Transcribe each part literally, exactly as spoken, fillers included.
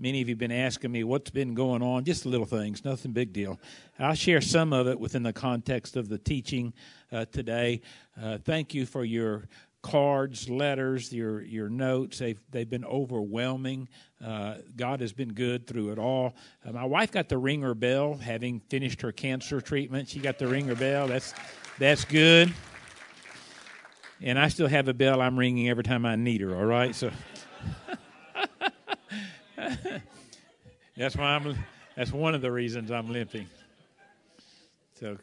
Many of you have been asking me what's been going on, just little things, nothing big deal. I'll share some of it within the context of the teaching uh, today. Uh, thank you for your cards, letters, your your notes. They've, they've been overwhelming. Uh, God has been good through it all. Uh, my wife got the ringer bell, having finished her cancer treatment. She got the ringer bell. That's that's good. And I still have a bell I'm ringing every time I need her, all right? So that's why I'm that's one of the reasons I'm limping. So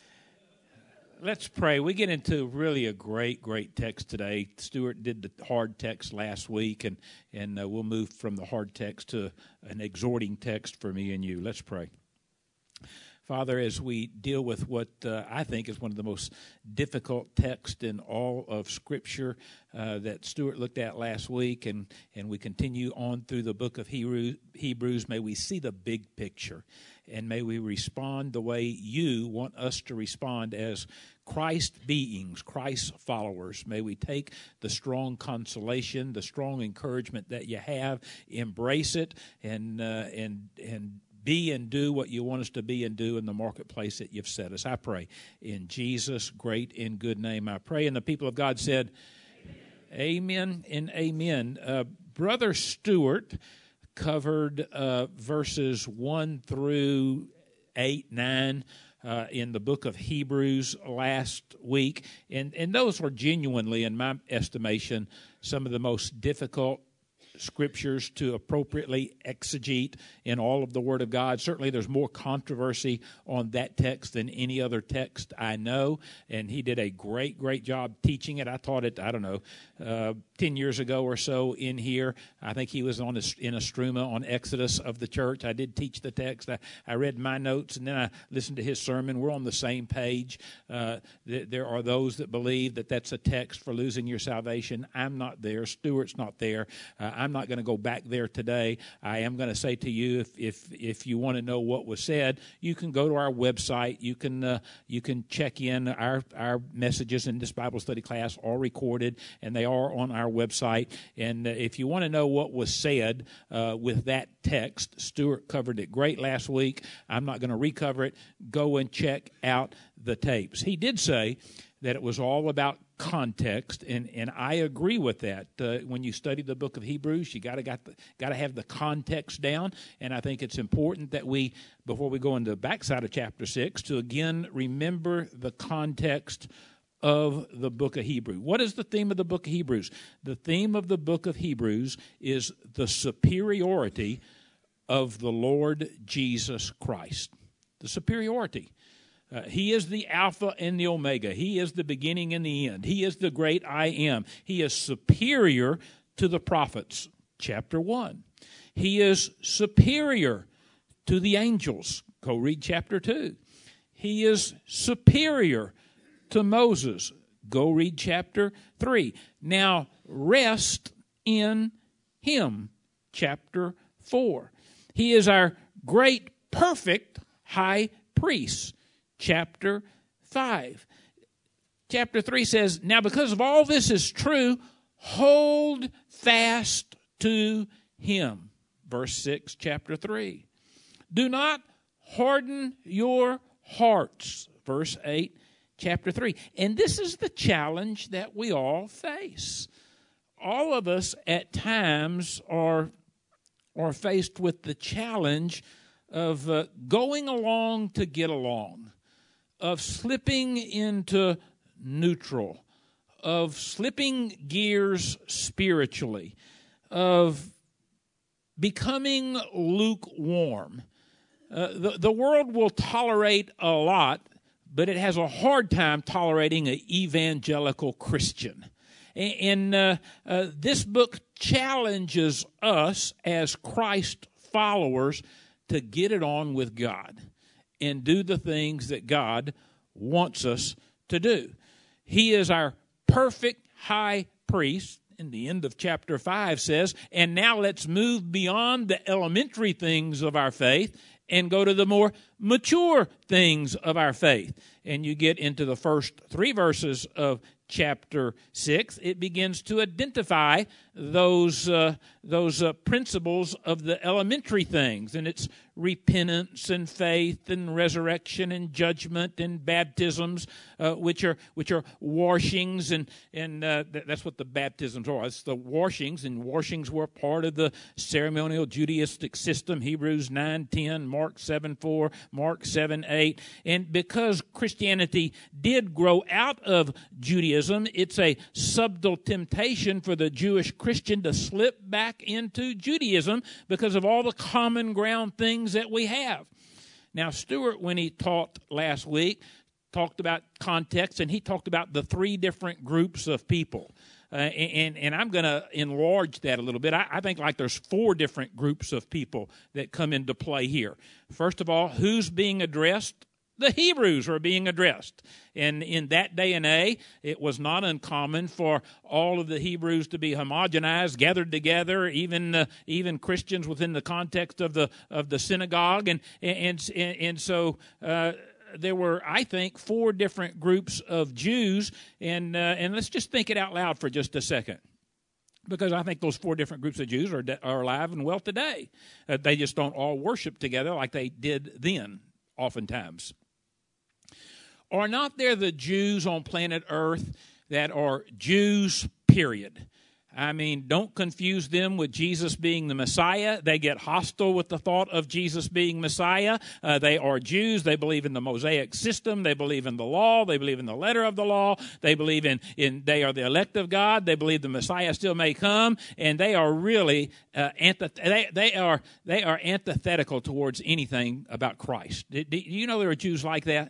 let's pray. We get into really a great, great text today. Stuart did the hard text last week, and, and uh, we'll move from the hard text to an exhorting text for me and you. Let's pray. Father, as we deal with what uh, I think is one of the most difficult texts in all of Scripture uh, that Stuart looked at last week, and, and we continue on through the book of Hebrew, Hebrews, may we see the big picture, and may we respond the way you want us to respond as Christ beings, Christ followers. May we take the strong consolation, the strong encouragement that you have, embrace it, and uh, and and be and do what you want us to be and do in the marketplace that you've set us. I pray in Jesus' great and good name I pray. And the people of God said, amen, amen and amen. Uh, Brother Stewart covered uh, verses one through eight, nine uh, in the book of Hebrews last week. And, and those were genuinely, in my estimation, some of the most difficult Scriptures to appropriately exegete in all of the Word of God. Certainly there's more controversy on that text than any other text I know, and he did a great, great job teaching it. I taught it, I don't know, uh, ten years ago or so in here. I think he was on a, in a struma on Exodus of the church. I did teach the text. I, I read my notes, and then I listened to his sermon. We're on the same page. Uh, th- there are those that believe that that's a text for losing your salvation. I'm not there. Stuart's not there. Uh, I'm not going to go back there today. I am going to say to you, if if if you want to know what was said, you can go to our website. You can uh, you can check in. Our our messages in this Bible study class are recorded, and they are on our website. And uh, if you want to know what was said uh, with that text, Stuart covered it great last week. I'm not going to recover it. Go and check out the tapes. He did say that it was all about context, and, and I agree with that. Uh, when you study the book of Hebrews, you gotta got the, gotta have the context down, and I think it's important that we, before we go into the backside of chapter six, to again remember the context of the book of Hebrews. What is the theme of the book of Hebrews? The theme of the book of Hebrews is the superiority of the Lord Jesus Christ. The superiority. Uh, he is the Alpha and the Omega. He is the beginning and the end. He is the great I am. He is superior to the prophets, chapter one. He is superior to the angels. Go read chapter two. He is superior to Moses. Go read chapter three. Now, rest in him, chapter four. He is our great, perfect high priest. Chapter five. Chapter three says, now because of all this is true, hold fast to him. Verse six, chapter three. Do not harden your hearts. Verse eight, chapter three. And this is the challenge that we all face. All of us at times are, are faced with the challenge of uh, going along to get along, of slipping into neutral, of slipping gears spiritually, of becoming lukewarm. Uh, the, the world will tolerate a lot, but it has a hard time tolerating an evangelical Christian. And uh, uh, this book challenges us as Christ followers to get it on with God and do the things that God wants us to do. He is our perfect high priest. And the end of chapter five says, and now let's move beyond the elementary things of our faith and go to the more mature things of our faith. And you get into the first three verses of chapter six, it begins to identify those uh, those uh, principles of the elementary things, and it's repentance and faith and resurrection and judgment and baptisms, uh, which are which are washings, and and uh, th- that's what the baptisms are. It's the washings, and washings were part of the ceremonial Judaistic system. Hebrews nine ten, Mark seven four, Mark seven eight, and because Christianity did grow out of Judaism, it's a subtle temptation for the Jewish Christian to slip back into Judaism because of all the common ground things that we have. Now, Stuart, when he taught last week, talked about context, and he talked about the three different groups of people. Uh, and, and I'm going to enlarge that a little bit. I, I think like there's four different groups of people that come into play here. First of all, who's being addressed? The Hebrews were being addressed. And in that day and age, it was not uncommon for all of the Hebrews to be homogenized, gathered together, even uh, even Christians within the context of the of the synagogue. And and and, and so uh, there were, I think, four different groups of Jews. And uh, and let's just think it out loud for just a second, because I think those four different groups of Jews are are alive and well today. Uh, they just don't all worship together like they did then, oftentimes. Are not there the Jews on planet Earth that are Jews, period? I mean, don't confuse them with Jesus being the Messiah. They get hostile with the thought of Jesus being Messiah. Uh, they are Jews. They believe in the Mosaic system. They believe in the law. They believe in the letter of the law. They believe in, in they are the elect of God. They believe the Messiah still may come. And they are really uh, antith- they, they are they are antithetical towards anything about Christ. Do, do you know there are Jews like that?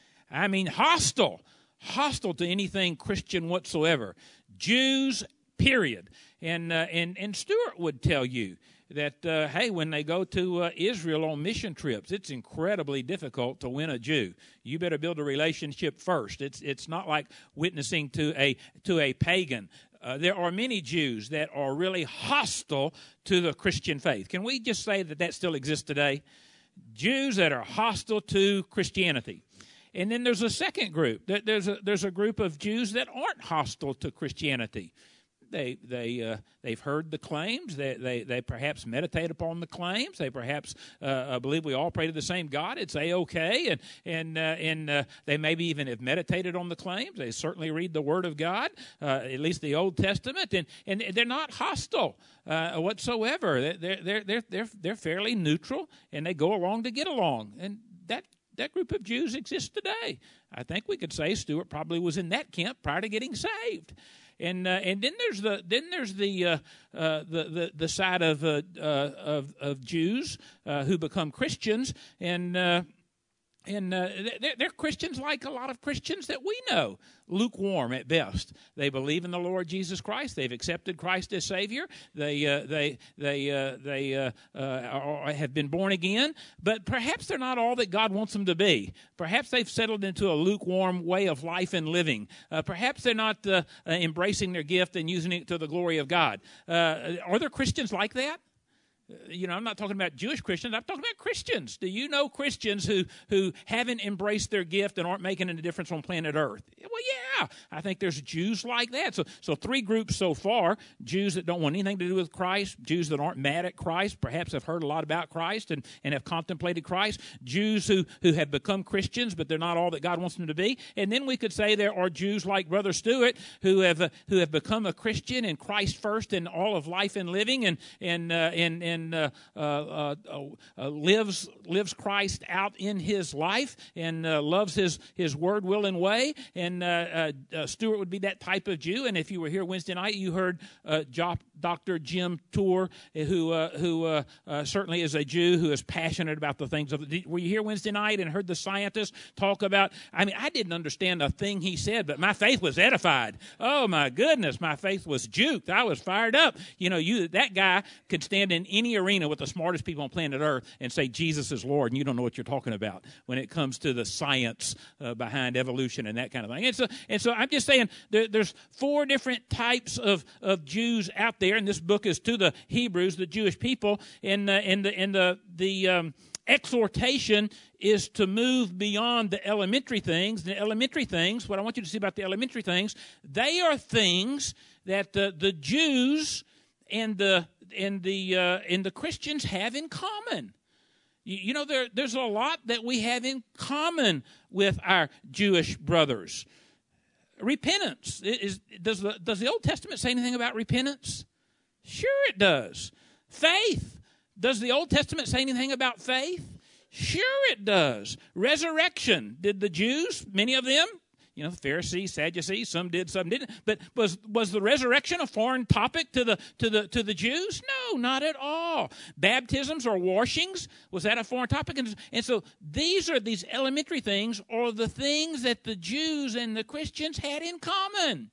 I mean, hostile, hostile to anything Christian whatsoever. Jews, period. And uh, and and Stuart would tell you that, uh, hey, when they go to uh, Israel on mission trips, it's incredibly difficult to win a Jew. You better build a relationship first. It's it's not like witnessing to a to a pagan. Uh, there are many Jews that are really hostile to the Christian faith. Can we just say that that still exists today? Jews that are hostile to Christianity. And then there's a second group. There's a there's a group of Jews that aren't hostile to Christianity. They they uh, they've heard the claims. They they they perhaps meditate upon the claims. They perhaps uh, believe we all pray to the same God. It's a-okay, and and uh, and uh, they maybe even have meditated on the claims. They certainly read the Word of God, uh, at least the Old Testament, and and they're not hostile uh, whatsoever. They're they're they're they're they're fairly neutral, and they go along to get along, and that. That group of Jews exists today. I think we could say Stuart probably was in that camp prior to getting saved. And uh, and then there's the then there's the uh, uh, the, the the side of uh, uh, of, of Jews uh, who become Christians, and uh, and uh, they're, they're Christians like a lot of Christians that we know, lukewarm at best. They believe in the Lord Jesus Christ. They've accepted Christ as Savior. They uh, they they uh, they uh, uh, are, have been born again, but perhaps they're not all that God wants them to be. Perhaps they've settled into a lukewarm way of life and living. Uh, perhaps they're not uh, uh, embracing their gift and using it to the glory of God. Uh, are there Christians like that? You know, I'm not talking about Jewish Christians. I'm talking about Christians. Do you know Christians who, who haven't embraced their gift and aren't making a difference on planet Earth? Well, yeah, I think there's Jews like that. So, so three groups so far: Jews that don't want anything to do with Christ, Jews that aren't mad at Christ, perhaps have heard a lot about Christ and, and have contemplated Christ, Jews who, who have become Christians, but they're not all that God wants them to be. And then we could say there are Jews like Brother Stewart who have uh, who have become a Christian and Christ first in all of life and living, and and uh, and and And uh, uh, uh, lives lives Christ out in his life, and uh, loves his his word, will, and way. And uh, uh, uh, Stuart would be that type of Jew. And if you were here Wednesday night, you heard uh, Doctor Jim Tour, who uh, who uh, uh, certainly is a Jew who is passionate about the things of. Were you here Wednesday night and heard the scientists talk about? I mean, I didn't understand a thing he said, but my faith was edified. Oh my goodness, my faith was juked. I was fired up. You know, you that guy could stand in any arena with the smartest people on planet Earth and say Jesus is Lord, and you don't know what you're talking about when it comes to the science uh, behind evolution and that kind of thing. And so, and And so I'm just saying there, there's four different types of, of Jews out there, and this book is to the Hebrews, the Jewish people, and, uh, and the, and the, the um, exhortation is to move beyond the elementary things. The elementary things, what I want you to see about the elementary things, they are things that uh, the Jews and the and the uh, and the Christians have in common. You, you know, there there's a lot that we have in common with our Jewish brothers. Repentance is does the does the Old Testament say anything about repentance? Sure, it does. Faith, does the Old Testament say anything about faith? Sure, it does. Resurrection, did the Jews, many of them, you know, Pharisees, Sadducees, some did, some didn't. But was was the resurrection a foreign topic to the to the to the Jews? No, not at all. Baptisms or washings, was that a foreign topic? And, and so these are these elementary things, or the things that the Jews and the Christians had in common.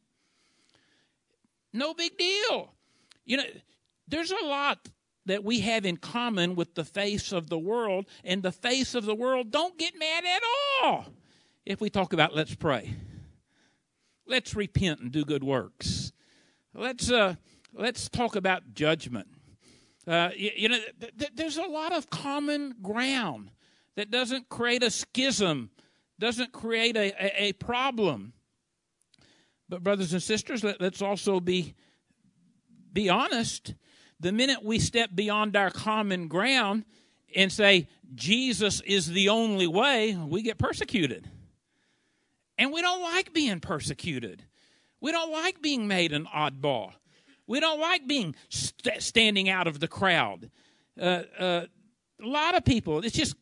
No big deal. You know, there's a lot that we have in common with the face of the world, and the face of the world don't get mad at all if we talk about let's pray. Let's repent and do good works. Let's uh, let's talk about judgment. Uh, you, you know, th- th- there's a lot of common ground that doesn't create a schism, doesn't create a, a, a problem. But brothers and sisters, let, let's also be be honest. The minute we step beyond our common ground and say Jesus is the only way, we get persecuted. And we don't like being persecuted. We don't like being made an oddball. We don't like being st- standing out of the crowd. Uh, uh, a lot of people, it's just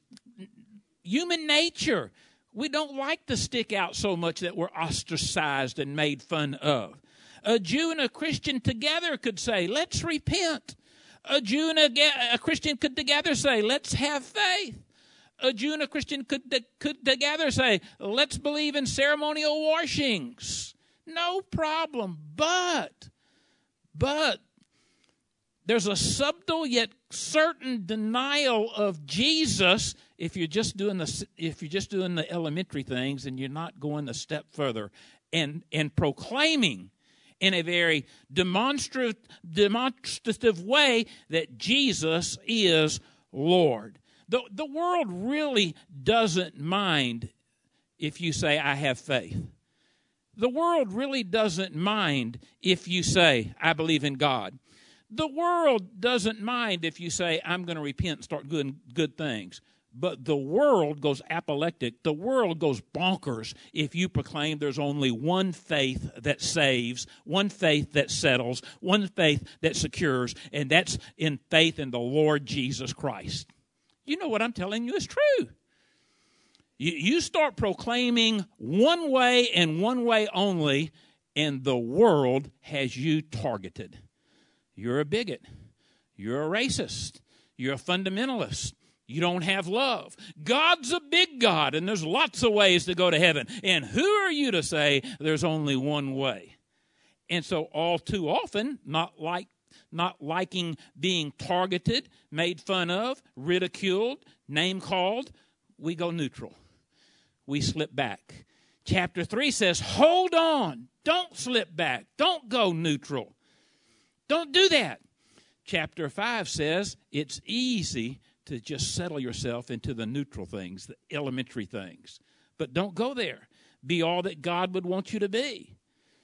human nature. We don't like to stick out so much that we're ostracized and made fun of. A Jew and a Christian together could say, let's repent. A Jew and a, a Christian could together say, let's have faith. A Jew and a Christian could, could together say, let's believe in ceremonial washings. No problem. But, but, there's a subtle yet certain denial of Jesus if you're just doing the if you're just doing the elementary things and you're not going a step further and and proclaiming in a very demonstrative, demonstrative way that Jesus is Lord. The, the world really doesn't mind if you say, I have faith. The world really doesn't mind if you say, I believe in God. The world doesn't mind if you say, I'm going to repent and start doing good things. But the world goes apoplectic. The world goes bonkers if you proclaim there's only one faith that saves, one faith that settles, one faith that secures, and that's in faith in the Lord Jesus Christ. You know what I'm telling you is true. You, you start proclaiming one way and one way only, and the world has you targeted. You're a bigot. You're a racist. You're a fundamentalist. You don't have love. God's a big God, and there's lots of ways to go to heaven. And who are you to say there's only one way? And so all too often, not like not liking being targeted, made fun of, ridiculed, name-called, we go neutral. We slip back. Chapter three says, hold on. Don't slip back. Don't go neutral. Don't do that. Chapter five says it's easy to just settle yourself into the neutral things, the elementary things. But don't go there. Be all that God would want you to be.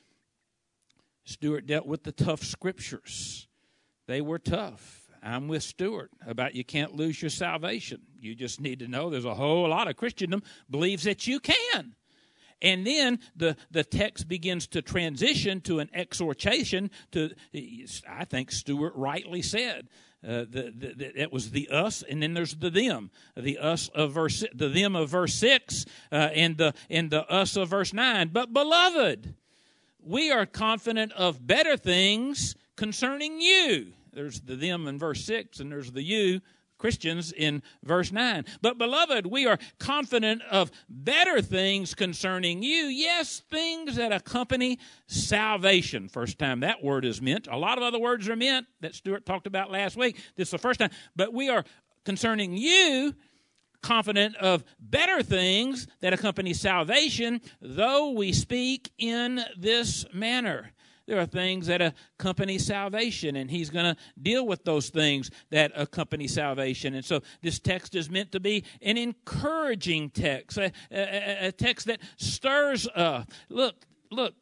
Stuart dealt with the tough scriptures. They were tough. I'm with Stuart about you can't lose your salvation. You just need to know there's a whole lot of Christendom believes that you can. And then the, the text begins to transition to an exhortation to, I think Stuart rightly said, uh, the, the, the, it was the us, and then there's the them. The us of verse, the them of verse six, uh, and the and the us of verse nine. But beloved, we are confident of better things concerning you. There's the them in verse six, and there's the you, Christians, in verse nine. But beloved, we are confident of better things concerning you. Yes, things that accompany salvation. First time that word is meant. A lot of other words are meant that Stuart talked about last week. This is the first time. But we are concerning you confident of better things that accompany salvation, though we speak in this manner. There are things that accompany salvation, and he's going to deal with those things that accompany salvation. And so this text is meant to be an encouraging text, a, a, a text that stirs up. Look, look,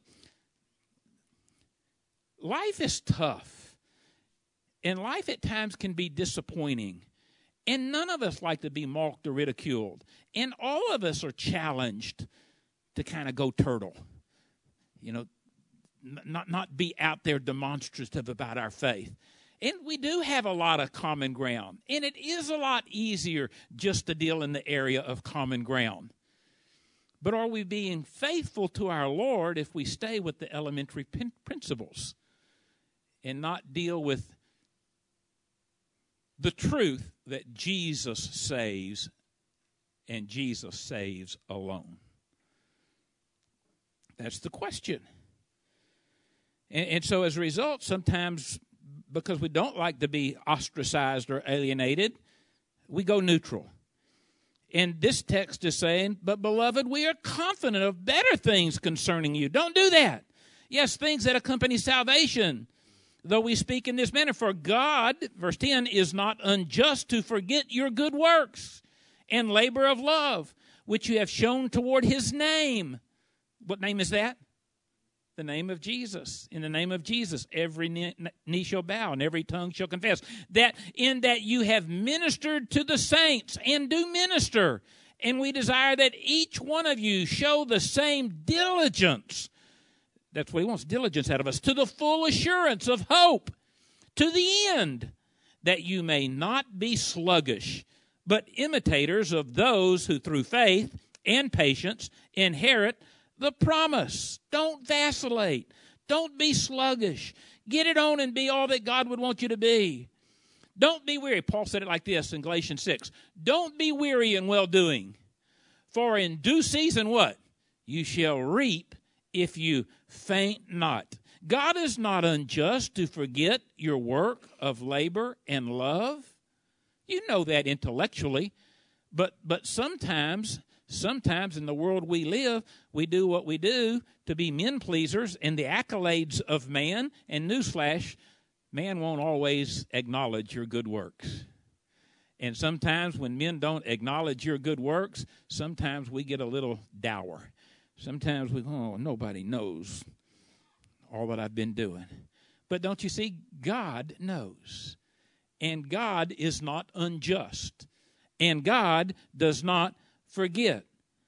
life is tough, and life at times can be disappointing. And none of us like to be mocked or ridiculed. And all of us are challenged to kind of go turtle, you know, Not not be out there demonstrative about our faith. And we do have a lot of common ground. And it is a lot easier just to deal in the area of common ground. But are we being faithful to our Lord if we stay with the elementary principles and not deal with the truth that Jesus saves and Jesus saves alone? That's the question. And, and so as a result, sometimes because we don't like to be ostracized or alienated, we go neutral. And this text is saying, but beloved, we are confident of better things concerning you. Don't do that. Yes, things that accompany salvation, though we speak in this manner. For God, verse ten, is not unjust to forget your good works and labor of love, which you have shown toward his name. What name is that? The name of Jesus. In the name of Jesus, every knee shall bow and every tongue shall confess. That in that you have ministered to the saints and do minister. And we desire that each one of you show the same diligence. That's what he wants, diligence out of us. To the full assurance of hope. To the end that you may not be sluggish, but imitators of those who through faith and patience inherit the promise. Don't vacillate. Don't be sluggish. Get it on and be all that God would want you to be. Don't be weary. Paul said it like this in Galatians six. Don't be weary in well-doing. For in due season what? You shall reap if you faint not. God is not unjust to forget your work of labor and love. You know that intellectually. But, but sometimes... Sometimes in the world we live, we do what we do to be men pleasers and the accolades of man. And newsflash, man won't always acknowledge your good works. And sometimes when men don't acknowledge your good works, sometimes we get a little dour. Sometimes we go, oh, nobody knows all that I've been doing. But don't you see, God knows. And God is not unjust. And God does not forget.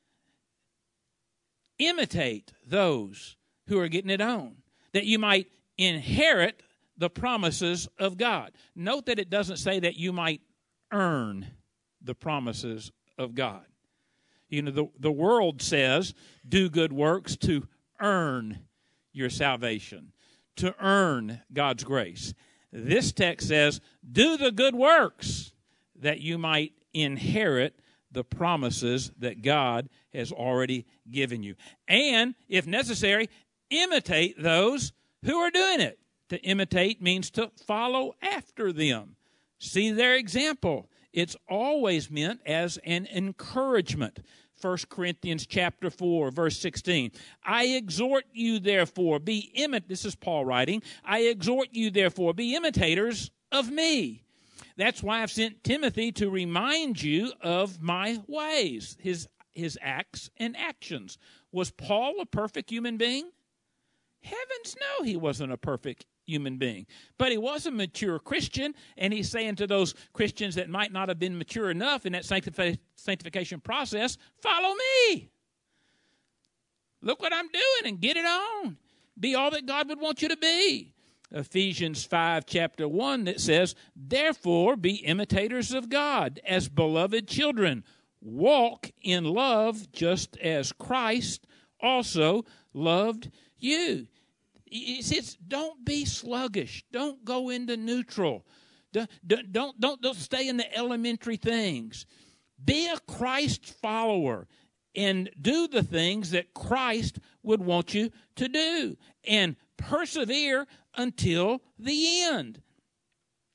Imitate those who are getting it on, that you might inherit the promises of God. Note that it doesn't say that you might earn the promises of God. You know, the, the world says, do good works to earn your salvation, to earn God's grace. This text says, do the good works that you might inherit the promises that God has already given you. And, if necessary, imitate those who are doing it. To imitate means to follow after them. See their example. It's always meant as an encouragement. First Corinthians chapter four, verse sixteen. I exhort you, therefore, be imit. This is Paul writing. I exhort you, therefore, be imitators of me. That's why I've sent Timothy to remind you of my ways, his, his acts and actions. Was Paul a perfect human being? Heavens no, he wasn't a perfect human being. But he was a mature Christian, and he's saying to those Christians that might not have been mature enough in that sanctifi- sanctification process, follow me. Look what I'm doing and get it on. Be all that God would want you to be. Ephesians five, chapter one, that says, therefore be imitators of God as beloved children. Walk in love just as Christ also loved you. It says, don't be sluggish. Don't go into neutral. Don't, don't, don't, don't stay in the elementary things. Be a Christ follower and do the things that Christ would want you to do. And persevere until the end.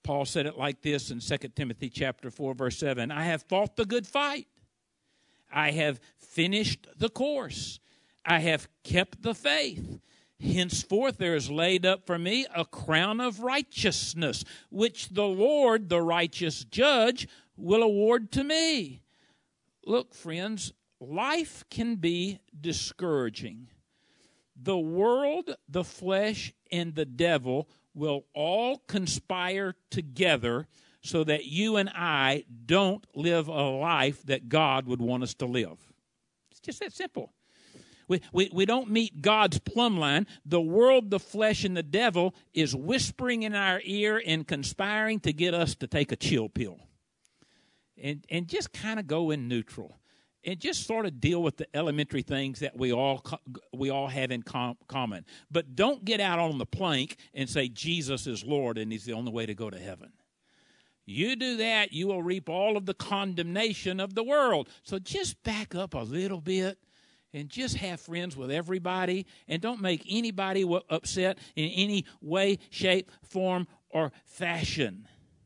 Paul said it like this in Second Timothy chapter four, verse seven. I have fought the good fight. I have finished the course. I have kept the faith. Henceforth there is laid up for me a crown of righteousness, which the Lord, the righteous judge, will award to me. Look, friends, life can be discouraging. The world, the flesh, and the devil will all conspire together so that you and I don't live a life that God would want us to live. It's just that simple. We, we, we don't meet God's plumb line. The world, the flesh, and the devil is whispering in our ear and conspiring to get us to take a chill pill. And, and just kind of go in neutral. And just sort of deal with the elementary things that we all we all have in com- common. But don't get out on the plank and say Jesus is Lord and he's the only way to go to heaven. You do that, you will reap all of the condemnation of the world. So just back up a little bit and just have friends with everybody and don't make anybody upset in any way, shape, form, or fashion.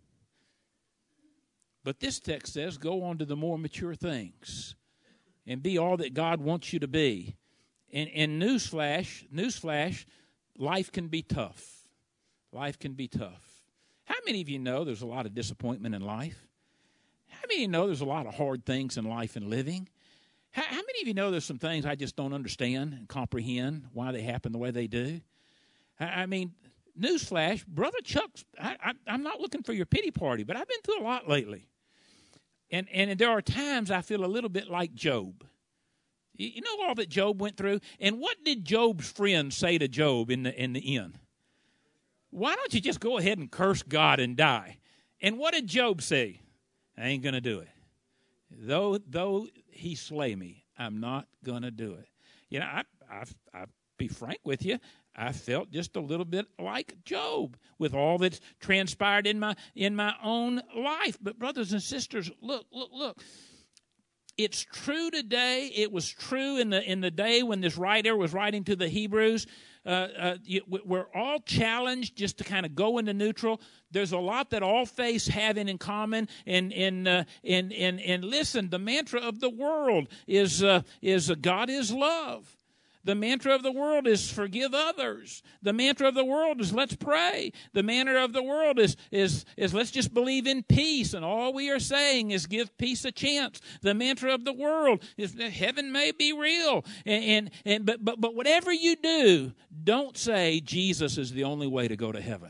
But this text says go on to the more mature things. And be all that God wants you to be. And, and newsflash, newsflash, life can be tough. Life can be tough. How many of you know there's a lot of disappointment in life? How many of you know there's a lot of hard things in life and living? How, how many of you know there's some things I just don't understand and comprehend why they happen the way they do? I, I mean, newsflash, Brother Chuck's, I, I, I'm not looking for your pity party, but I've been through a lot lately. And and there are times I feel a little bit like Job. You know all that Job went through? And what did Job's friends say to Job in the in the end? Why don't you just go ahead and curse God and die? And what did Job say? I ain't going to do it. Though though he slay me, I'm not going to do it. You know, I, I, I'll be frank with you. I felt just a little bit like Job with all that's transpired in my in my own life. But brothers and sisters, look, look, look. It's true today. It was true in the in the day when this writer was writing to the Hebrews. Uh, uh, you, we're all challenged just to kind of go into neutral. There's a lot that all faiths have in, in common. And and, uh, and and and listen, the mantra of the world is uh, is uh, God is love. The mantra of the world is forgive others. The mantra of the world is let's pray. The mantra of the world is, is, is let's just believe in peace. And all we are saying is give peace a chance. The mantra of the world is that heaven may be real. And, and, and but, but, but whatever you do, don't say Jesus is the only way to go to heaven.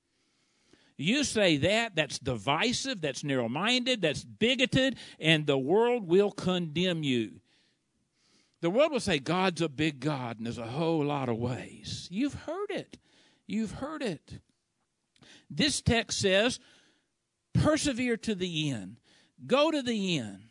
You say that, that's divisive, that's narrow-minded, that's bigoted, and the world will condemn you. The world will say, God's a big God, and there's a whole lot of ways. You've heard it. You've heard it. This text says, persevere to the end. Go to the end.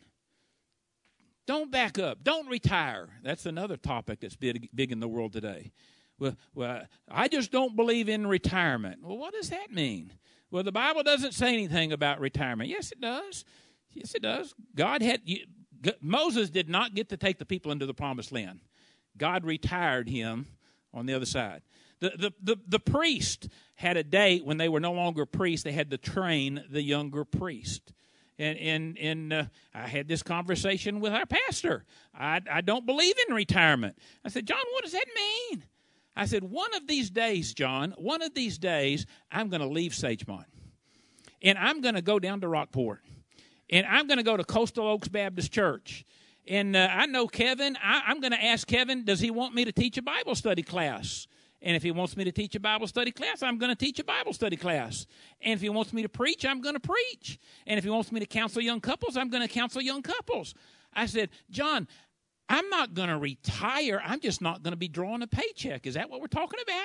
Don't back up. Don't retire. That's another topic that's big, big in the world today. Well, well, I just don't believe in retirement. Well, what does that mean? Well, the Bible doesn't say anything about retirement. Yes, it does. Yes, it does. God had... You, Moses did not get to take the people into the promised land. God retired him on the other side. The, the, the, the priest had a date when they were no longer priests. They had to train the younger priest. And, and, and uh, I had this conversation with our pastor. I, I don't believe in retirement. I said, John, what does that mean? I said, one of these days, John, one of these days, I'm going to leave Sagemont. And I'm going to go down to Rockport. And I'm going to go to Coastal Oaks Baptist Church. And uh, I know Kevin. I, I'm going to ask Kevin, does he want me to teach a Bible study class? And if he wants me to teach a Bible study class, I'm going to teach a Bible study class. And if he wants me to preach, I'm going to preach. And if he wants me to counsel young couples, I'm going to counsel young couples. I said, John, I'm not going to retire. I'm just not going to be drawing a paycheck. Is that what we're talking about?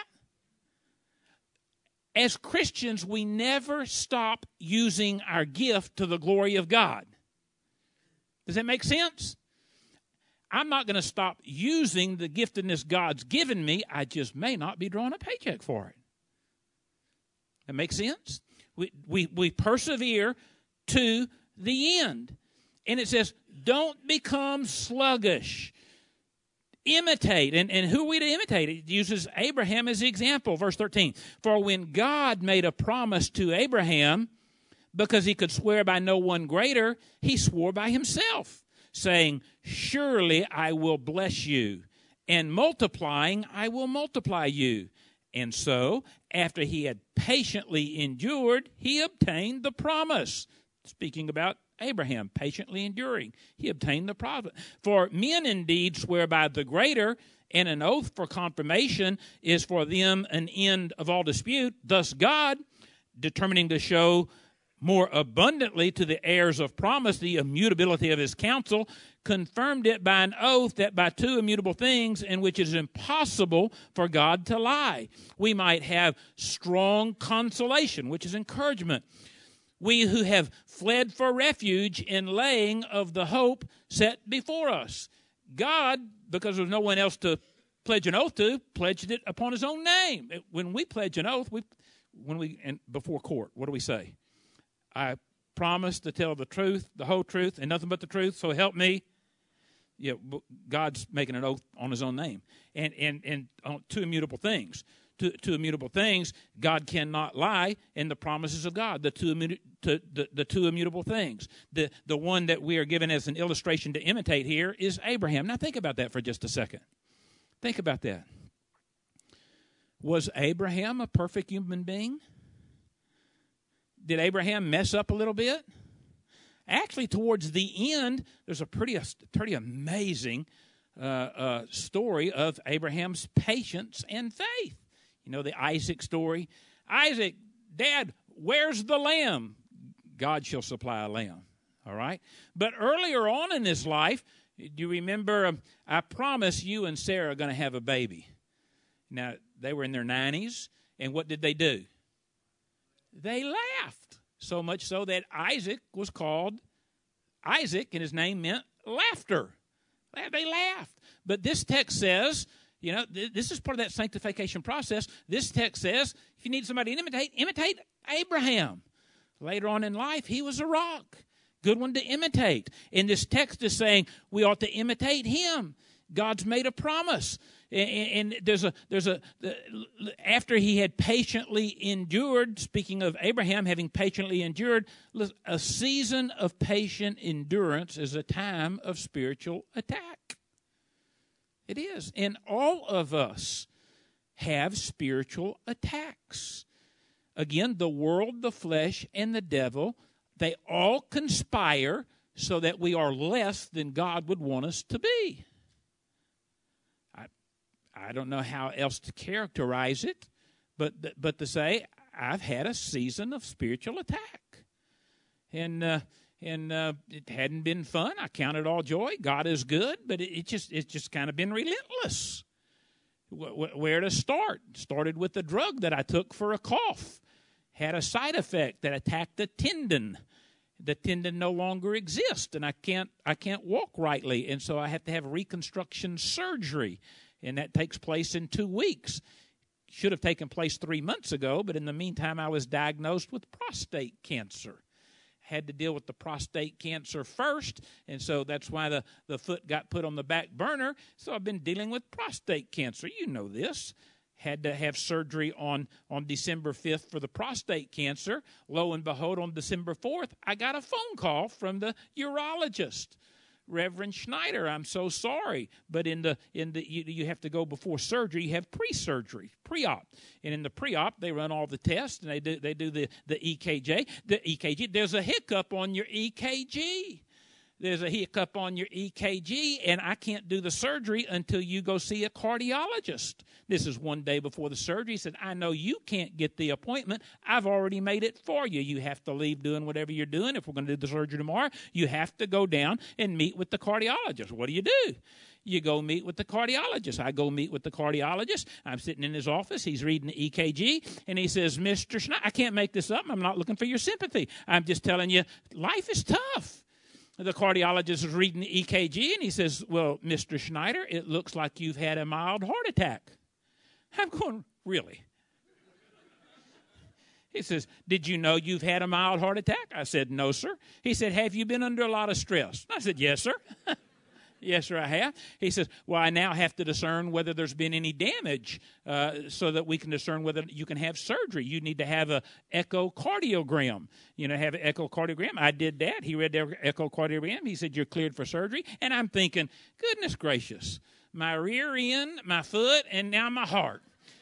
As Christians, we never stop using our gift to the glory of God. Does that make sense? I'm not going to stop using the giftedness God's given me. I just may not be drawing a paycheck for it. That makes sense? We, we, we persevere to the end. And it says, don't become sluggish. imitate. And, and who are we to imitate? It uses Abraham as the example. Verse thirteen. For when God made a promise to Abraham, because he could swear by no one greater, he swore by himself, saying, surely I will bless you, and multiplying I will multiply you. And so, after he had patiently endured, he obtained the promise. Speaking about Abraham, patiently enduring, he obtained the promise. For men indeed swear by the greater, and an oath for confirmation is for them an end of all dispute. Thus God, determining to show more abundantly to the heirs of promise the immutability of his counsel, confirmed it by an oath that by two immutable things in which it is impossible for God to lie, we might have strong consolation, which is encouragement. We who have fled for refuge in laying of the hope set before us. God, because there's no one else to pledge an oath to, pledged it upon his own name. When we pledge an oath, we, when we and before court, what do we say? I promise to tell the truth, the whole truth, and nothing but the truth, so help me. Yeah, God's making an oath on his own name. And and and on two immutable things. Two, two immutable things, God cannot lie, and the promises of God, the two, immu- to, the, the two immutable things. The, the one that we are given as an illustration to imitate here is Abraham. Now think about that for just a second. Think about that. Was Abraham a perfect human being? Did Abraham mess up a little bit? Actually, towards the end, there's a pretty, pretty amazing uh, uh, story of Abraham's patience and faith. You know the Isaac story? Isaac, Dad, where's the lamb? God shall supply a lamb, all right? But earlier on in his life, do you remember, um, I promise you and Sarah are going to have a baby. Now, they were in their nineties, and what did they do? They laughed, so much so that Isaac was called Isaac, and his name meant laughter. They laughed. But this text says, you know, th- this is part of that sanctification process. This text says, if you need somebody to imitate, imitate Abraham. Later on in life, he was a rock. Good one to imitate. And this text is saying we ought to imitate him. God's made a promise. And, and there's a, there's a, the, after he had patiently endured, speaking of Abraham having patiently endured, a season of patient endurance is a time of spiritual attack. It is. And all of us have spiritual attacks. Again, the world, the flesh, and the devil, they all conspire so that we are less than God would want us to be. I, I don't know how else to characterize it, but but to say I've had a season of spiritual attack. And uh, and uh, it hadn't been fun. I count it all joy. God is good, but it, it just it's just kind of been relentless. Where to start? Started with the drug that I took for a cough. Had a side effect that attacked the tendon. The tendon no longer exists, and I can't I can't walk rightly, and so I have to have reconstruction surgery, and that takes place in two weeks. Should have taken place three months ago, but in the meantime, I was diagnosed with prostate cancer. Had to deal with the prostate cancer first, and so that's why the, the foot got put on the back burner. So I've been dealing with prostate cancer. You know this. Had to have surgery on, on December fifth for the prostate cancer. Lo and behold, on December fourth, I got a phone call from the urologist. Reverend Schneider, I'm so sorry, but in the in the you, you have to go before surgery. You have pre-surgery, pre-op, and in the pre-op they run all the tests and they do they do the the E K G. The E K G. There's a hiccup on your E K G. There's a hiccup on your E K G, and I can't do the surgery until you go see a cardiologist. This is one day before the surgery. He said, I know you can't get the appointment. I've already made it for you. You have to leave doing whatever you're doing. If we're going to do the surgery tomorrow, you have to go down and meet with the cardiologist. What do you do? You go meet with the cardiologist. I go meet with the cardiologist. I'm sitting in his office. He's reading the E K G, and he says, Mister Schneider, I can't make this up. I'm not looking for your sympathy. I'm just telling you, life is tough. The cardiologist is reading the E K G, and he says, well, Mister Schneider, it looks like you've had a mild heart attack. I'm going, really? He says, did you know you've had a mild heart attack? I said, no, sir. He said, have you been under a lot of stress? I said, yes, sir. Yes, sir, I have. He says, well, I now have to discern whether there's been any damage uh, so that we can discern whether you can have surgery. You need to have an echocardiogram. You know, have an echocardiogram. I did that. He read the echocardiogram. He said, you're cleared for surgery. And I'm thinking, goodness gracious, my rear end, my foot, and now my heart.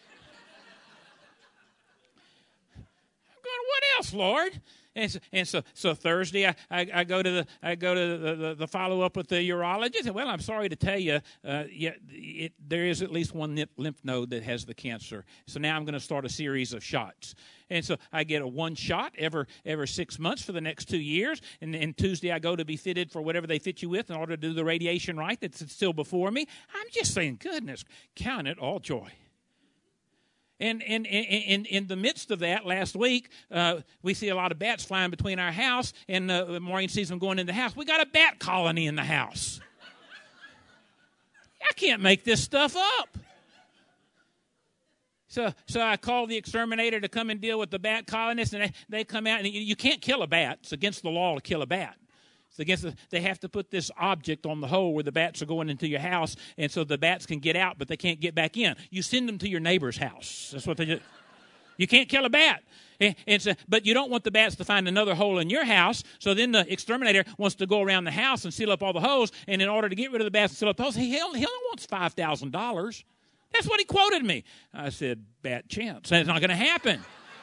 I'm going, what else, Lord? And so, and so, so Thursday, I, I, I go to the I go to the, the, the follow up with the urologist. And well, I'm sorry to tell you, uh, yeah, it, there is at least one lymph node that has the cancer. So now I'm going to start a series of shots. And so I get a one shot every every six months for the next two years. And, and Tuesday I go to be fitted for whatever they fit you with in order to do the radiation right that's still before me. I'm just saying, goodness, count it all joy. And in, in, in, in the midst of that, last week, uh, we see a lot of bats flying between our house, and uh, Maureen sees them going in the house. We got a bat colony in the house. I can't make this stuff up. So so I called the exterminator to come and deal with the bat colonists, and they, they come out, and you, you can't kill a bat. It's against the law to kill a bat. It's against the, they have to put this object on the hole where the bats are going into your house, and so the bats can get out, but they can't get back in. You send them to your neighbor's house. That's what they do. You can't kill a bat. And, and so, but you don't want the bats to find another hole in your house, so then the exterminator wants to go around the house and seal up all the holes, and in order to get rid of the bats and seal up the holes, he, he only wants five thousand dollars. That's what he quoted me. I said, bat chance. That's not going to happen.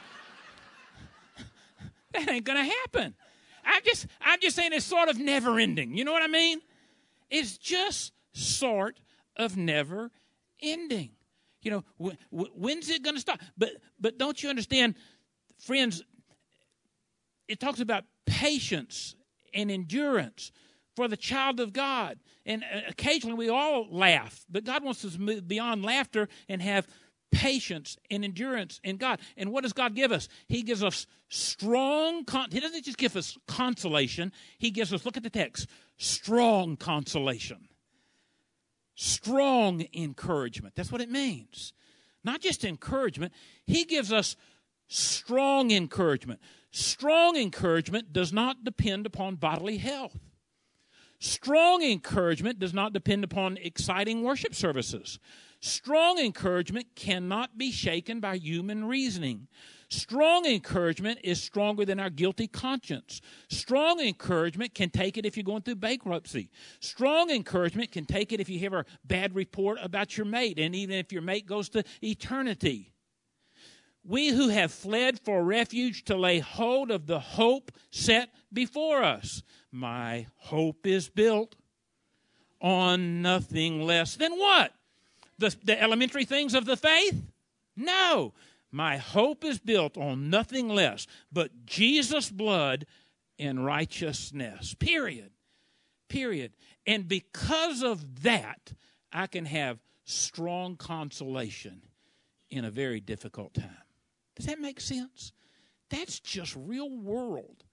That ain't going to happen. I'm just, I'm just saying it's sort of never ending. You know what I mean? It's just sort of never ending. You know, w- w- when's it going to stop? But, but don't you understand, friends, it talks about patience and endurance for the child of God. And occasionally we all laugh, but God wants us to move beyond laughter and have patience and endurance in God. And what does God give us? He gives us strong, con- he doesn't just give us consolation. He gives us, look at the text, strong consolation. Strong encouragement. That's what it means. Not just encouragement. He gives us strong encouragement. Strong encouragement does not depend upon bodily health. Strong encouragement does not depend upon exciting worship services. Strong encouragement cannot be shaken by human reasoning. Strong encouragement is stronger than our guilty conscience. Strong encouragement can take it if you're going through bankruptcy. Strong encouragement can take it if you hear a bad report about your mate, and even if your mate goes to eternity. We who have fled for refuge to lay hold of the hope set before us. My hope is built on nothing less than what? The, the elementary things of the faith? No. My hope is built on nothing less but Jesus' blood and righteousness. Period. Period. And because of that, I can have strong consolation in a very difficult time. Does that make sense? That's just real world.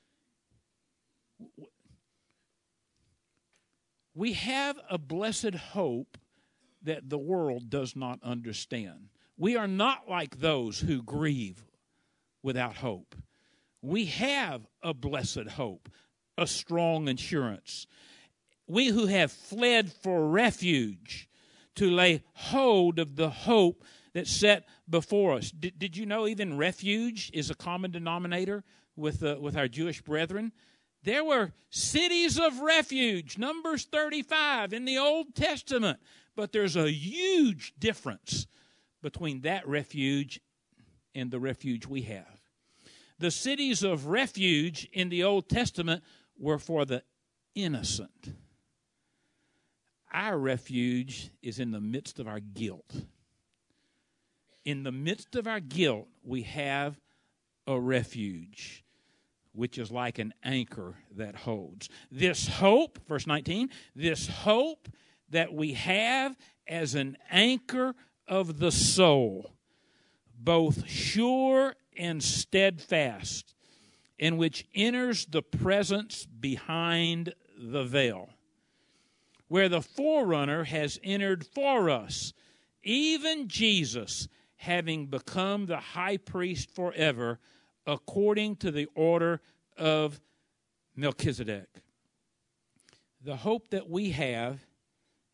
We have a blessed hope that the world does not understand. We are not like those who grieve without hope. We have a blessed hope, a strong assurance. We who have fled for refuge to lay hold of the hope that's set before us. Did, did you know even refuge is a common denominator with, uh, with our Jewish brethren? There were cities of refuge, Numbers thirty-five in the Old Testament. But there's a huge difference between that refuge and the refuge we have. The cities of refuge in the Old Testament were for the innocent. Our refuge is in the midst of our guilt. In the midst of our guilt, we have a refuge, which is like an anchor that holds. This hope, verse nineteen, this hope that we have as an anchor of the soul, both sure and steadfast, in which enters the presence behind the veil, where the forerunner has entered for us, even Jesus, having become the high priest forever, according to the order of Melchizedek. The hope that we have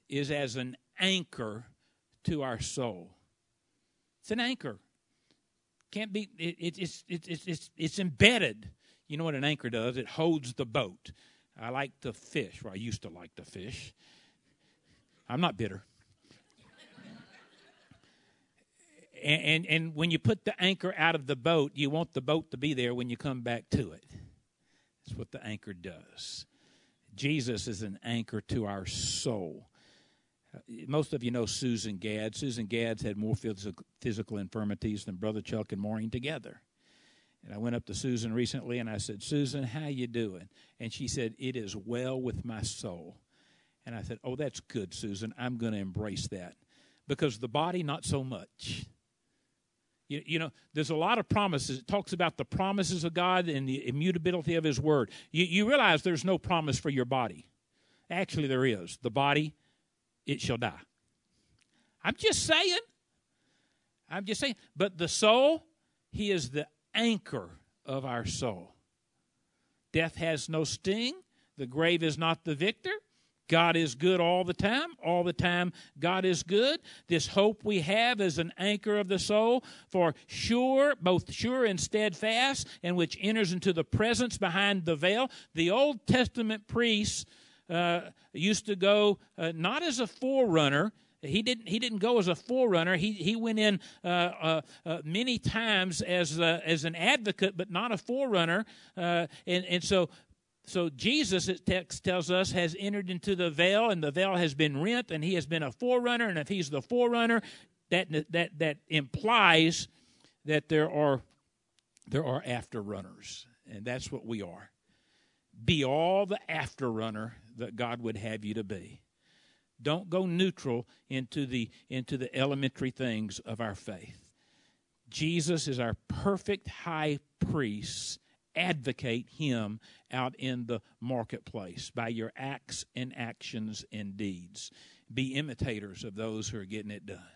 is as an anchor to our soul. It's an anchor. Can't be. It, it, it's it, it's it's it's embedded. You know what an anchor does? It holds the boat. I like to fish. Well, I used to like to fish. I'm not bitter. and, and and when you put the anchor out of the boat, you want the boat to be there when you come back to it. That's what the anchor does. Jesus is an anchor to our soul. Most of you know Susan Gadd. Susan Gadd's had more physical, physical infirmities than Brother Chuck and Maureen together. And I went up to Susan recently and I said, Susan, how you doing? And she said, it is well with my soul. And I said, oh, that's good, Susan. I'm going to embrace that. Because the body, not so much. You, you know, there's a lot of promises. It talks about the promises of God and the immutability of His Word. You, you realize there's no promise for your body. Actually, there is. The body, it shall die. I'm just saying. I'm just saying. But the soul, He is the anchor of our soul. Death has no sting. The grave is not the victor. God is good all the time. All the time, God is good. This hope we have is an anchor of the soul, for sure, both sure and steadfast, and which enters into the presence behind the veil. The Old Testament priests uh, used to go uh, not as a forerunner. He didn't. He didn't go as a forerunner. He he went in uh, uh, uh, many times as uh, as an advocate, but not a forerunner. Uh, and and so. So Jesus, it text tells us, has entered into the veil, and the veil has been rent, and He has been a forerunner. And if He's the forerunner, that that that implies that there are there are afterrunners, and that's what we are. Be all the afterrunner that God would have you to be. Don't go neutral into the into the elementary things of our faith. Jesus is our perfect high priest. Advocate Him out in the marketplace by your acts and actions and deeds. Be imitators of those who are getting it done.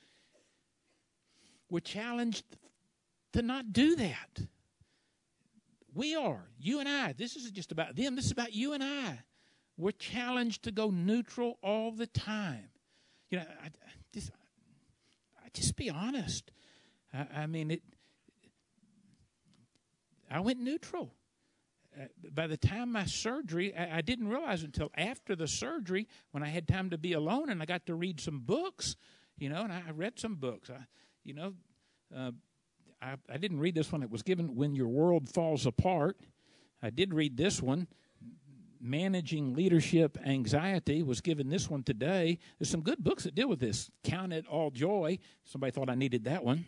We're challenged to not do that. We are. You and I. This isn't just about them. This is about you and I. We're challenged to go neutral all the time. You know, I, I just, I just be honest. I, I mean, it. I went neutral. Uh, by the time my surgery, I, I didn't realize until after the surgery when I had time to be alone and I got to read some books, you know, and I, I read some books. I, you know, uh, I, I didn't read this one. It was given When Your World Falls Apart. I did read this one. Managing Leadership Anxiety was given this one today. There's some good books that deal with this. Count It All Joy. Somebody thought I needed that one.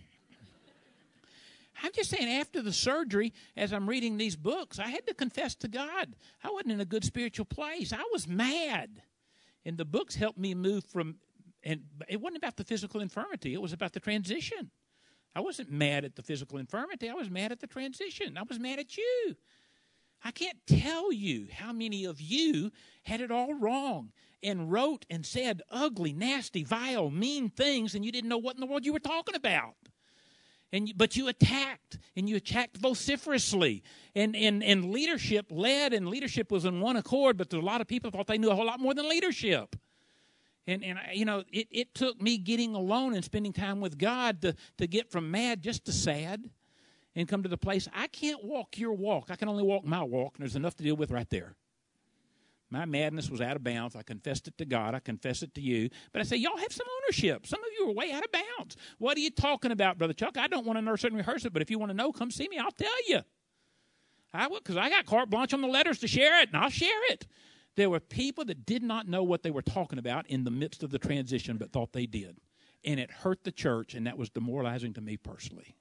I'm just saying, after the surgery, as I'm reading these books, I had to confess to God. I wasn't in a good spiritual place. I was mad. And the books helped me move from, and it wasn't about the physical infirmity. It was about the transition. I wasn't mad at the physical infirmity. I was mad at the transition. I was mad at you. I can't tell you how many of you had it all wrong and wrote and said ugly, nasty, vile, mean things, and you didn't know what in the world you were talking about. And, but you attacked, and you attacked vociferously. And, and, and leadership led, and leadership was in one accord, but there's a lot of people thought they knew a whole lot more than leadership. And, and you know, it, it took me getting alone and spending time with God to, to get from mad just to sad and come to the place, I can't walk your walk. I can only walk my walk, and there's enough to deal with right there. My madness was out of bounds. I confessed it to God. I confessed it to you. But I say, y'all have some ownership. Some of you are way out of bounds. What are you talking about, Brother Chuck? I don't want to nurse it and rehearse it, but if you want to know, come see me. I'll tell you. I will, because I got carte blanche on the letters to share it, and I'll share it. There were people that did not know what they were talking about in the midst of the transition, but thought they did. And it hurt the church, and that was demoralizing to me personally.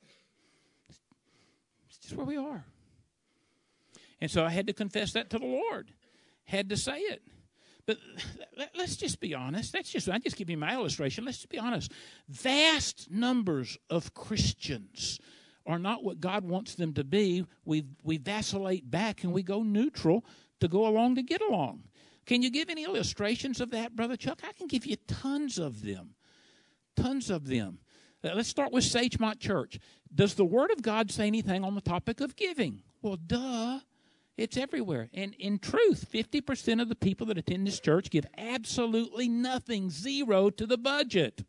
It's just where we are. And so I had to confess that to the Lord. Had to say it. But let's just be honest. That's just, I just give you my illustration. Let's just be honest. Vast numbers of Christians are not what God wants them to be. We we vacillate back and we go neutral to go along to get along. Can you give any illustrations of that, Brother Chuck? I can give you tons of them. Tons of them. Uh, let's start with Sagemont Church. Does the Word of God say anything on the topic of giving? Well, duh. It's everywhere. And in truth, fifty percent of the people that attend this church give absolutely nothing, zero to the budget.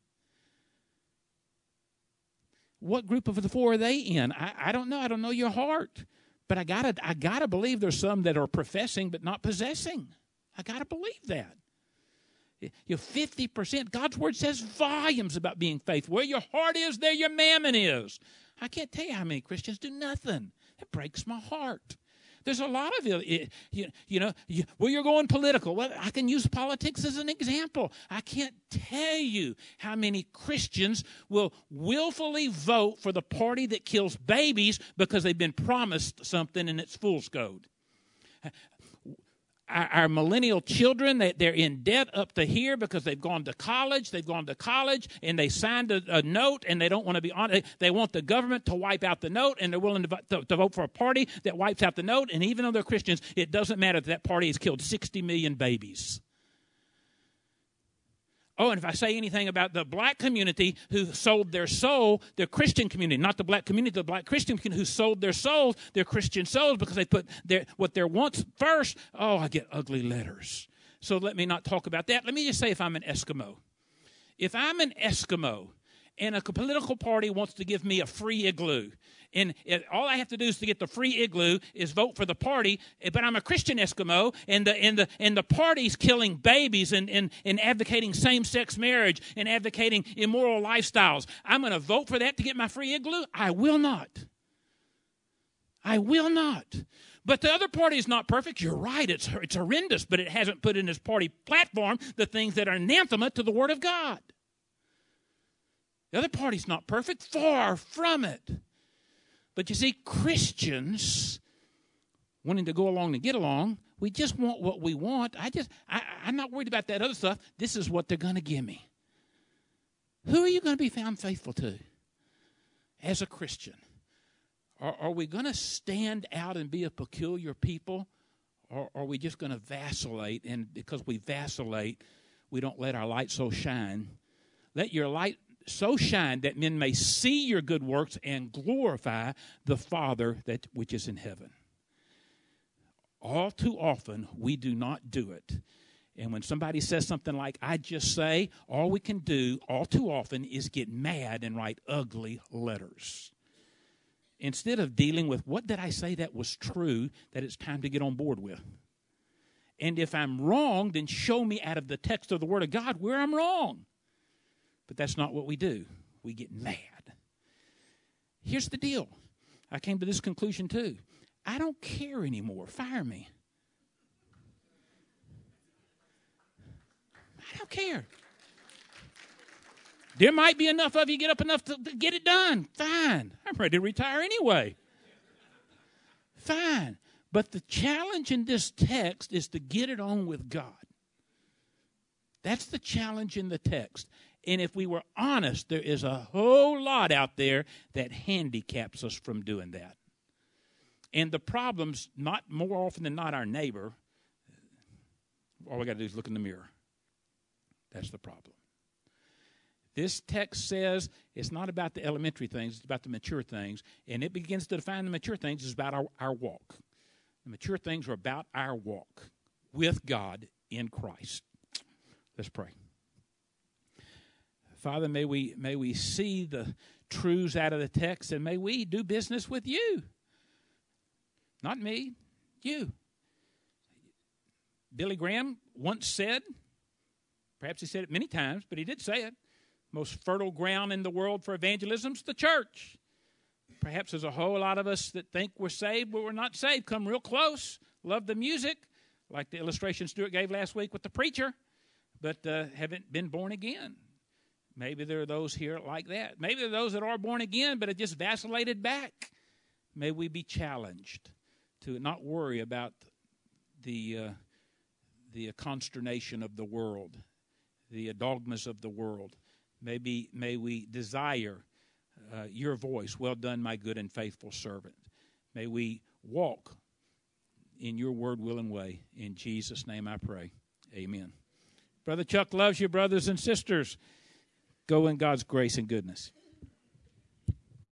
What group of the four are they in? I, I don't know. I don't know your heart. But I gotta, I gotta believe there's some that are professing but not possessing. I gotta believe that. You know, fifty percent. God's word says volumes about being faithful. Where your heart is, there your mammon is. I can't tell you how many Christians do nothing. It breaks my heart. There's a lot of it, you, you know, you, well, you're going political. Well, I can use politics as an example. I can't tell you how many Christians will willfully vote for the party that kills babies because they've been promised something and it's fool's gold. Our, our millennial children, they, they're in debt up to here because they've gone to college. They've gone to college and they signed a, a note and they don't want to be on it. They want the government to wipe out the note and they're willing to, to, to vote for a party that wipes out the note. And even though they're Christians, it doesn't matter if that party has killed sixty million babies. Oh, and if I say anything about the black community who sold their soul, their Christian community, not the black community, the black Christian community who sold their souls, their Christian souls, because they put their what their wants first, oh, I get ugly letters. So let me not talk about that. Let me just say if I'm an Eskimo. If I'm an Eskimo and a political party wants to give me a free igloo, and it, all I have to do is to get the free igloo is vote for the party, but I'm a Christian Eskimo, and the and the and the party's killing babies and, and, and advocating same-sex marriage and advocating immoral lifestyles. I'm going to vote for that to get my free igloo? I will not. I will not. But the other party is not perfect. You're right. It's it's horrendous, but it hasn't put in its party platform the things that are anathema to the Word of God. The other party's not perfect. Far from it. But you see, Christians wanting to go along to get along, we just want what we want. I just, I, I'm not worried about that other stuff. This is what they're going to give me. Who are you going to be found faithful to as a Christian? Are, are we going to stand out and be a peculiar people? Or are we just going to vacillate? And because we vacillate, we don't let our light so shine. Let your light so shine that men may see your good works and glorify the Father that which is in heaven. All too often, we do not do it. And when somebody says something like, I just say, all we can do all too often is get mad and write ugly letters. Instead of dealing with, what did I say that was true that it's time to get on board with? And if I'm wrong, then show me out of the text of the Word of God where I'm wrong. But that's not what we do. We get mad. Here's the deal. I came to this conclusion too. I don't care anymore. Fire me. I don't care. There might be enough of you get up enough to, to get it done. Fine. I'm ready to retire anyway. Fine. But the challenge in this text is to get it on with God. That's the challenge in the text. And if we were honest, there is a whole lot out there that handicaps us from doing that. And the problem's not more often than not our neighbor. All we got to do is look in the mirror. That's the problem. This text says it's not about the elementary things, it's about the mature things. And it begins to define the mature things as about our, our walk. The mature things are about our walk with God in Christ. Let's pray. Father, may we may we see the truths out of the text, and may we do business with you. Not me, you. Billy Graham once said, perhaps he said it many times, but he did say it, most fertile ground in the world for evangelism is the church. Perhaps there's a whole lot of us that think we're saved, but we're not saved. Come real close, love the music, like the illustration Stuart gave last week with the preacher, but uh, haven't been born again. Maybe there are those here like that. Maybe there are those that are born again, but have just vacillated back. May we be challenged to not worry about the uh, the consternation of the world, the dogmas of the world. Maybe may we desire uh, your voice. Well done, my good and faithful servant. May we walk in your word, will, and way. In Jesus' name I pray. Amen. Brother Chuck loves you, brothers and sisters. Go in God's grace and goodness.